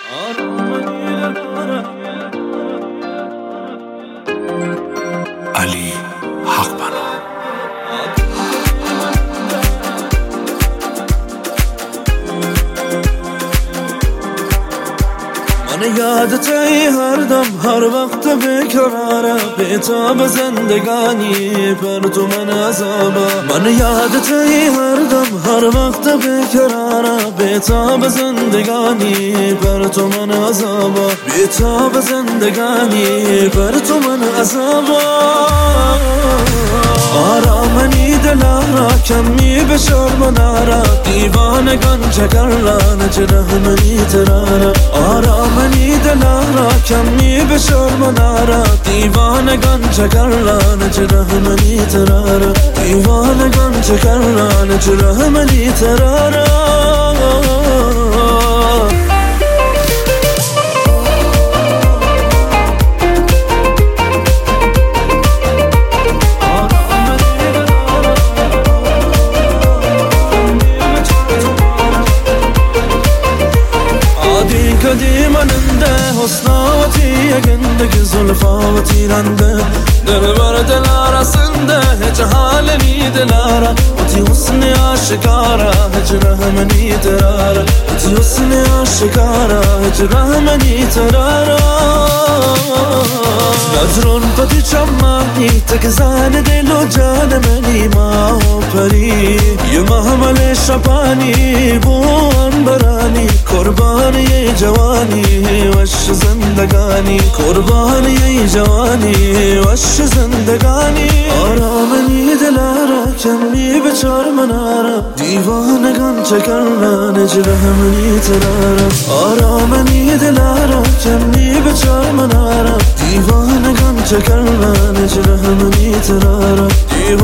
علی حق بنا. من یادتی هر دم هر وقت بیکراره بیتاب زندگانی پر تو من عذابه. من یادتی هر دم هر وقت بیکراره بیتاب زندگانی پر تو من عذابه. بیتاب زندگانی پر تو من عذابه. آرامنی دلارا کمی به شرمنارا دیوانگان چکرلان چرهمنی ترارا. آرامنی دلارا کمی به شرمنارا دیوانگان چکرلان چرهمنی ترارا. دیوانگان چکرلان چرهمنی ترارا. قدیماننده حسناوتی اگندگی زلفاوتی رنده دل بر دل رسنده هج حال نی دلارا وتی حسن عاشقارا هج رحمنی ترارا. وتی حسن عاشقارا هج رحمنی ترارا. نظرون پتی چمانی تک زن دل و جان منی ما پری یه محمل شبانی بو انبرانی قربانی جوانی وش زندگانی قربانی جوانی وش زندگانی. آرامنی دلارا کمی به چرمنارا دیوانگان چکرلان جرهمنی ترارا. آرامنی دلارا کمی به چرمنارا دیوانگان چکرلان جرهمنی ترارا.